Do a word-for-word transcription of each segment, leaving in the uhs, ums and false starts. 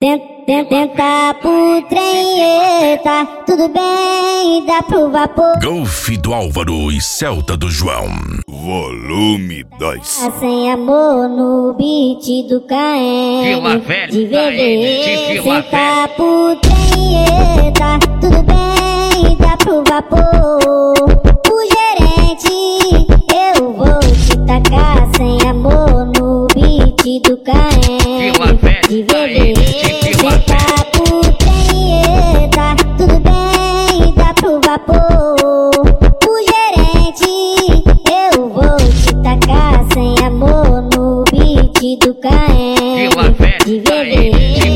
Tenta pro trem, tá tudo bem, dá pro vapor. Golf do Álvaro e Celta do João. Volume dois. Sem amor no beat do K M. De bebê, senta pro trem, tá tudo bem, dá pro vapor. O gerente, eu vou te tacar. Sem amor no beat do K M. De bebê, senta pro trem, tá tudo bem, dá pro vapor. O gerente, eu vou te tacar. Sem amor no beat do K M. De bebê,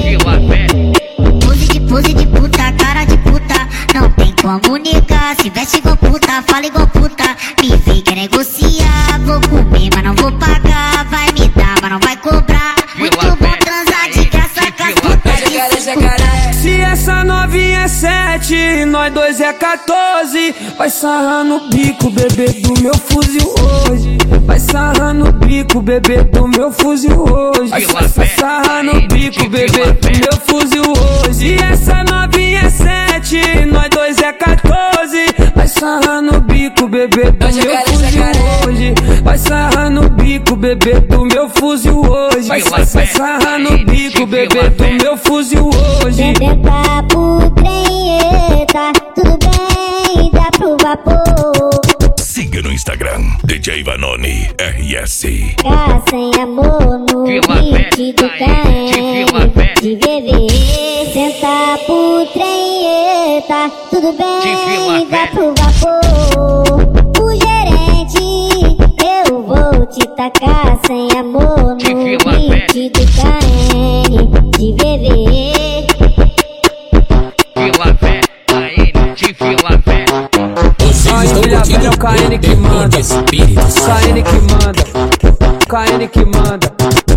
pose de pose de puta, cara de puta, não tem como comunicar. Se veste igual puta, fala igual puta, me vem quer negociar. Vou comer, mas não vou pagar. Vai me dar, mas não vai cobrar. Muito bom transar de graça com as putas de Se essa novinha é sete, nós dois é quatorze. Vai sarrar no bico, bebê do meu fuzil hoje. Vai sarrar no bico, bebê do meu fuzil hoje. Vai sarrar no bico, bebê do meu fuzil hoje. E essa novinha é sete, nós dois é quatorze. Vai sarrar no bico, bebê do meu fuzil hoje. Vai sarrar no bico, bebê do meu fuzil hoje. Vai sarrar no bico, bebê do meu fuzil hoje. tenta pro trem, tá tudo bem, dá pro vapor. Siga no Instagram, D J Vanoni R S. Tá sem amor no beat do K M. De bebê, senta pro trem, tá tudo bem, dá pro vapor. O gerente, eu vou te tacar. Sem amor no beat do K M. De bebê, Aí, filha velha, é o K N que manda. K N que manda. K N que manda.